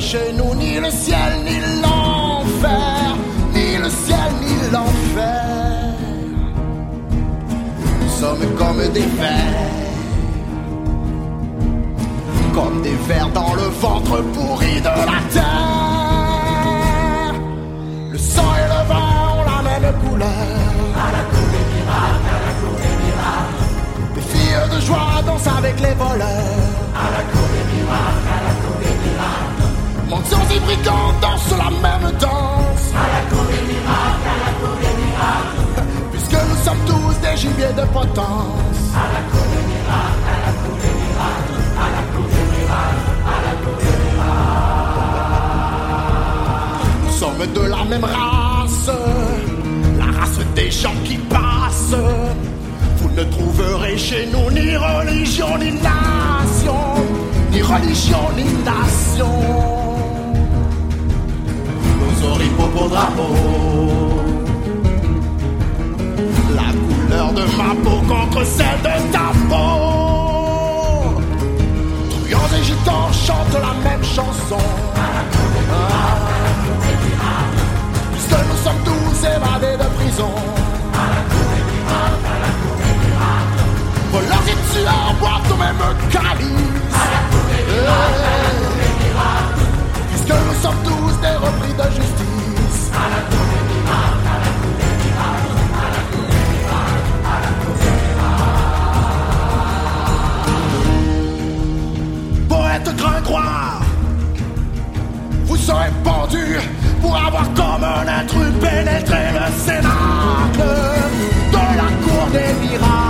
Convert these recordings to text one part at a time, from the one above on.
chez nous ni le ciel ni l'enfer, ni le ciel ni l'enfer. Nous sommes comme des vers, comme des vers dans le ventre pourri de la terre. Le sang et le vin ont la même couleur. À la cour des miracles, à la cour des miracles. Les filles de joie dansent avec les voleurs. À la cour des miracles, à la cour des miracles. Mendiants et brigands dansent la même danse. À la cour des miracles, à la cour des miracles. Puisque nous sommes tous des gibiers de potence. À la cour des miracles, à la cour des miracles. À la cour des miracles, à la cour des miracles. Nous sommes de la même race, la race des gens qui passent. Vous ne trouverez chez nous ni religion ni nation, ni religion ni nation. Nos oripeaux drapeaux, la couleur de ma peau contre celle de ta peau. Truands et gitans chantent la même chanson. Puisque nous sommes tous évadés de prison. Voleurs et tueurs boivent au même calice. Puisque nous sommes tous des repris de justice. À la cour des miracles, à la cour des miracles, à la cour des miracles, à la cour des miracles. Poète gringoire, vous serez pendu pour avoir comme un intrus pénétré le cénacle de la cour des miracles.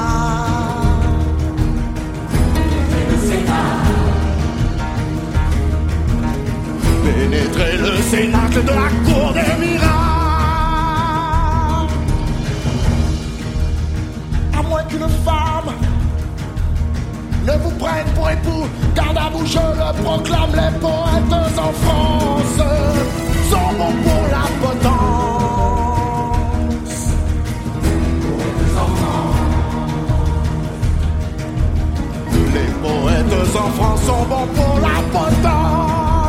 Pénétrer le cénacle de la cour des miracles. À moins qu'une femme ne vous prenne pour époux, garde à vous, je le proclame, les poètes en France sont bons pour la potence. Les poètes en France sont bons pour la potence.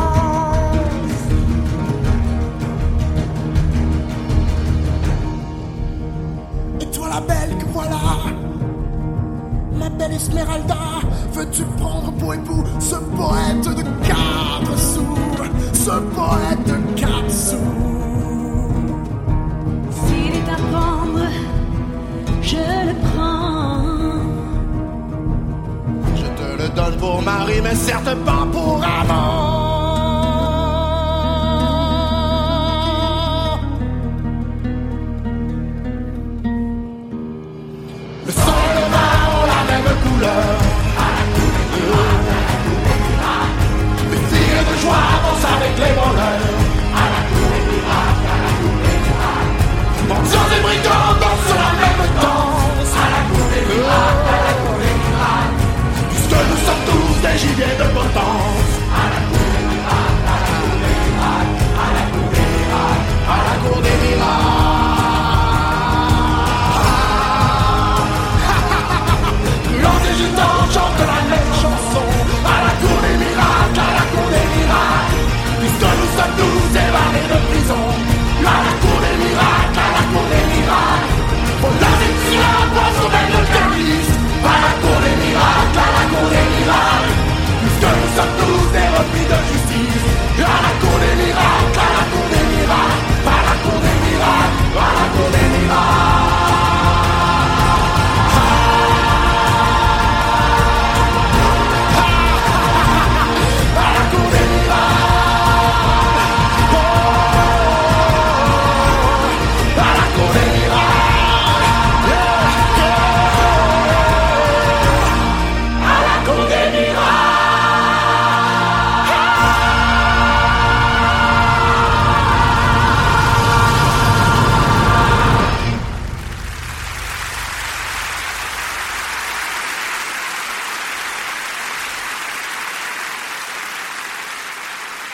La belle que voilà, ma belle Esmeralda, veux-tu prendre pour époux ce poète de 4 sous, ce poète de 4 sous? S'il est à prendre, je le prends. Je te le donne pour mari, mais certes pas pour amant.